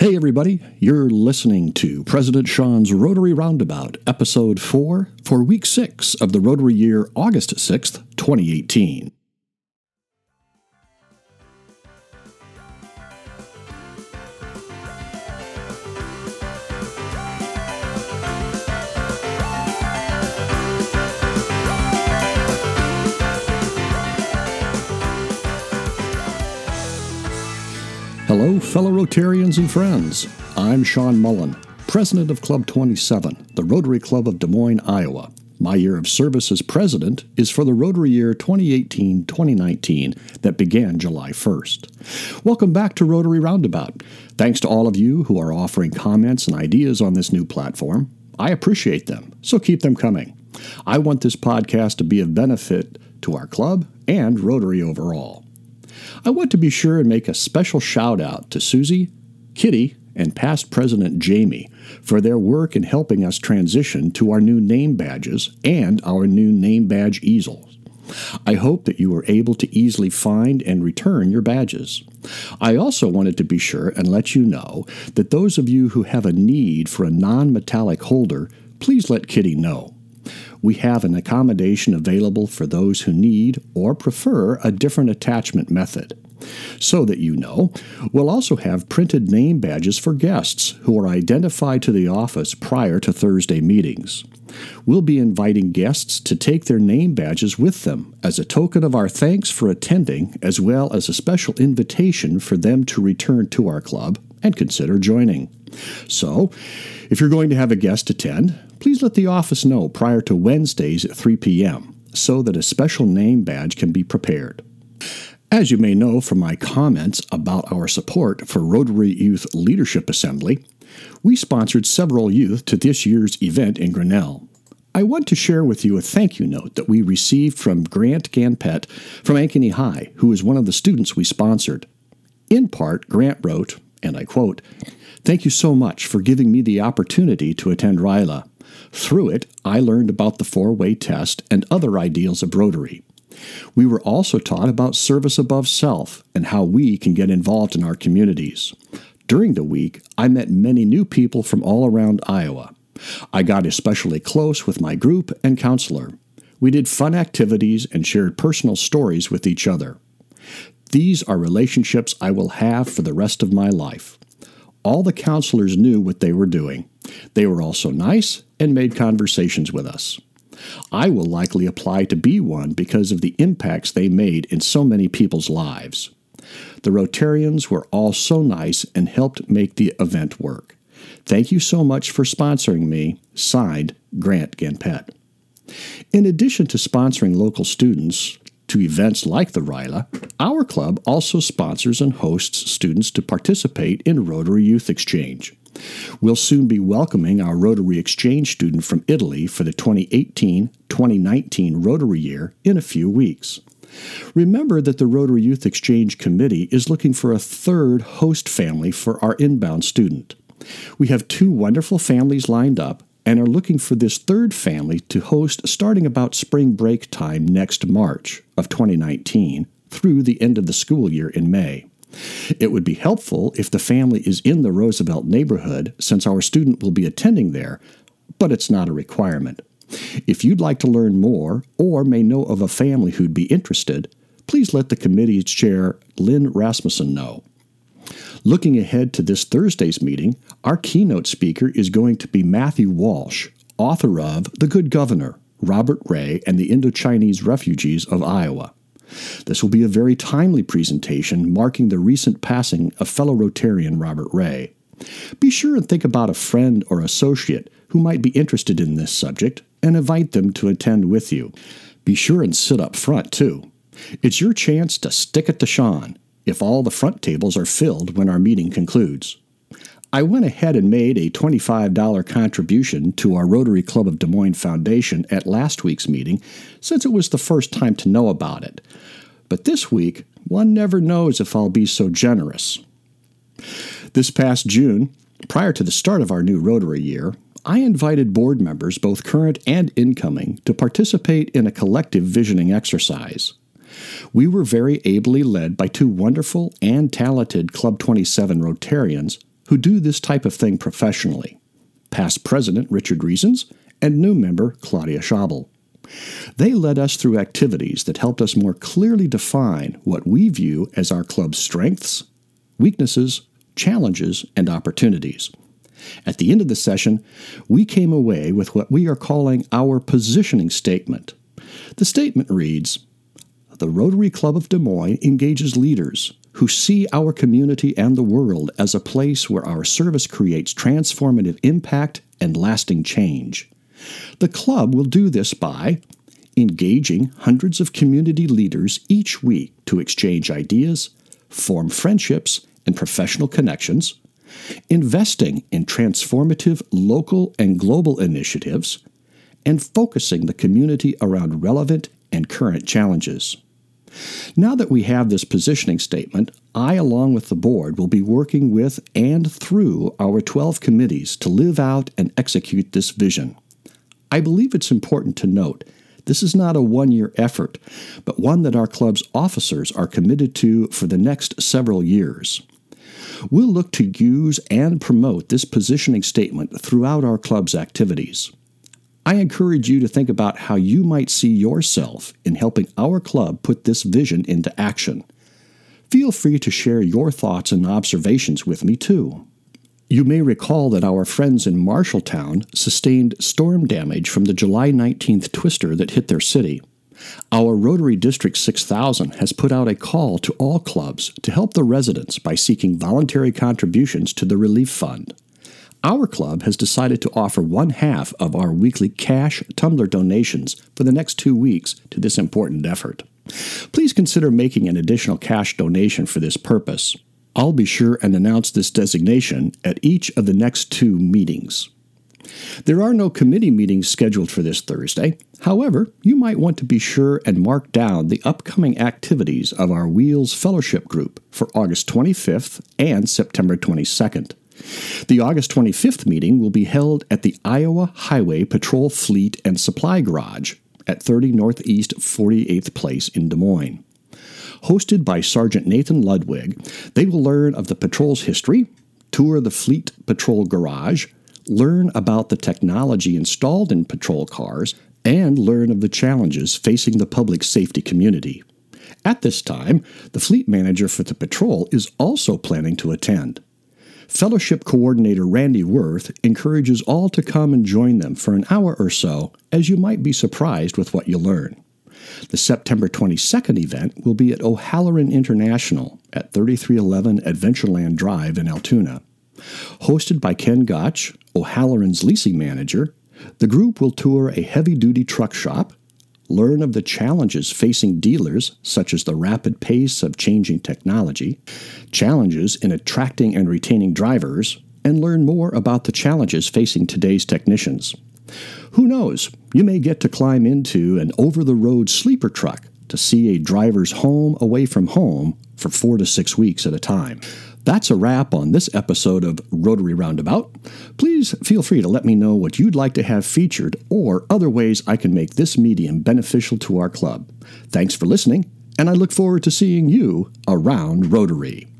Hey everybody, you're listening to President Sean's Rotary Roundabout, Episode 4 for Week 6 of the Rotary Year, August 6th, 2018. Hello, fellow Rotarians and friends. I'm Sean Mullen, President of Club 27, the Rotary Club of Des Moines, Iowa. My year of service as president is for the Rotary Year 2018-2019 that began July 1st. Welcome back to Rotary Roundabout. Thanks to all of you who are offering comments and ideas on this new platform. I appreciate them, so keep them coming. I want this podcast to be of benefit to our club and Rotary overall. I want to be sure and make a special shout out to Susie, Kitty, and past President Jamie for their work in helping us transition to our new name badges and our new name badge easels. I hope that you were able to easily find and return your badges. I also wanted to be sure and let you know that those of you who have a need for a non-metallic holder, please let Kitty know. We have an accommodation available for those who need or prefer a different attachment method. So that you know, we'll also have printed name badges for guests who are identified to the office prior to Thursday meetings. We'll be inviting guests to take their name badges with them as a token of our thanks for attending, as well as a special invitation for them to return to our club and consider joining. So, if you're going to have a guest attend, please let the office know prior to Wednesdays at 3 p.m. so that a special name badge can be prepared. As you may know from my comments about our support for Rotary Youth Leadership Assembly, we sponsored several youth to this year's event in Grinnell. I want to share with you a thank you note that we received from Grant Ganpet from Ankeny High, who is one of the students we sponsored. In part, Grant wrote, and I quote, "Thank you so much for giving me the opportunity to attend RYLA. Through it, I learned about the four-way test and other ideals of Rotary. We were also taught about service above self and how we can get involved in our communities. During the week, I met many new people from all around Iowa. I got especially close with my group and counselor. We did fun activities and shared personal stories with each other. These are relationships I will have for the rest of my life. All the counselors knew what they were doing. They were also nice and made conversations with us. I will likely apply to be one because of the impacts they made in so many people's lives. The Rotarians were all so nice and helped make the event work. Thank you so much for sponsoring me. Signed, Grant Ganpet." In addition to sponsoring local students to events like the RYLA, our club also sponsors and hosts students to participate in Rotary Youth Exchange. We'll soon be welcoming our Rotary Exchange student from Italy for the 2018-2019 Rotary Year in a few weeks. Remember that the Rotary Youth Exchange Committee is looking for a third host family for our inbound student. We have 2 wonderful families lined up and are looking for this third family to host starting about spring break time next March of 2019 through the end of the school year in May. It would be helpful if the family is in the Roosevelt neighborhood since our student will be attending there, but it's not a requirement. If you'd like to learn more or may know of a family who'd be interested, please let the committee's chair, Lynn Rasmussen, know. Looking ahead to this Thursday's meeting, our keynote speaker is going to be Matthew Walsh, author of The Good Governor, Robert Ray and the Indochinese Refugees of Iowa. This will be a very timely presentation marking the recent passing of fellow Rotarian Robert Ray. Be sure and think about a friend or associate who might be interested in this subject and invite them to attend with you. Be sure and sit up front, too. It's your chance to stick it to Sean if all the front tables are filled when our meeting concludes. I went ahead and made a $25 contribution to our Rotary Club of Des Moines Foundation at last week's meeting since it was the first time to know about it. But this week, one never knows if I'll be so generous. This past June, prior to the start of our new Rotary year, I invited board members, both current and incoming, to participate in a collective visioning exercise. We were very ably led by 2 wonderful and talented Club 27 Rotarians who do this type of thing professionally. Past President Richard Reasons and new member Claudia Schabel. They led us through activities that helped us more clearly define what we view as our club's strengths, weaknesses, challenges, and opportunities. At the end of the session, we came away with what we are calling our positioning statement. The statement reads, "The Rotary Club of Des Moines engages leaders who see our community and the world as a place where our service creates transformative impact and lasting change. The club will do this by engaging hundreds of community leaders each week to exchange ideas, form friendships and professional connections, investing in transformative local and global initiatives, and focusing the community around relevant and current challenges." Now that we have this positioning statement, I, along with the board, will be working with and through our 12 committees to live out and execute this vision. I believe it's important to note this is not a one-year effort, but one that our club's officers are committed to for the next several years. We'll look to use and promote this positioning statement throughout our club's activities. I encourage you to think about how you might see yourself in helping our club put this vision into action. Feel free to share your thoughts and observations with me, too. You may recall that our friends in Marshalltown sustained storm damage from the July 19th twister that hit their city. Our Rotary District 6000 has put out a call to all clubs to help the residents by seeking voluntary contributions to the relief fund. Our club has decided to offer one-half of our weekly cash tumbler donations for the next 2 weeks to this important effort. Please consider making an additional cash donation for this purpose. I'll be sure and announce this designation at each of the next 2 meetings. There are no committee meetings scheduled for this Thursday. However, you might want to be sure and mark down the upcoming activities of our Wheels Fellowship Group for August 25th and September 22nd. The August 25th meeting will be held at the Iowa Highway Patrol Fleet and Supply Garage at 30 Northeast 48th Place in Des Moines. Hosted by Sergeant Nathan Ludwig, they will learn of the patrol's history, tour the Fleet Patrol Garage, learn about the technology installed in patrol cars, and learn of the challenges facing the public safety community. At this time, the fleet manager for the patrol is also planning to attend. Fellowship Coordinator Randy Worth encourages all to come and join them for an hour or so, as you might be surprised with what you'll learn. The September 22nd event will be at O'Halloran International at 3311 Adventureland Drive in Altoona. Hosted by Ken Gotch, O'Halloran's leasing manager, the group will tour a heavy-duty truck shop, learn of the challenges facing dealers, such as the rapid pace of changing technology, challenges in attracting and retaining drivers, and learn more about the challenges facing today's technicians. Who knows, you may get to climb into an over-the-road sleeper truck to see a driver's home away from home for 4 to 6 weeks at a time. That's a wrap on this episode of Rotary Roundabout. Please feel free to let me know what you'd like to have featured or other ways I can make this medium beneficial to our club. Thanks for listening, and I look forward to seeing you around Rotary.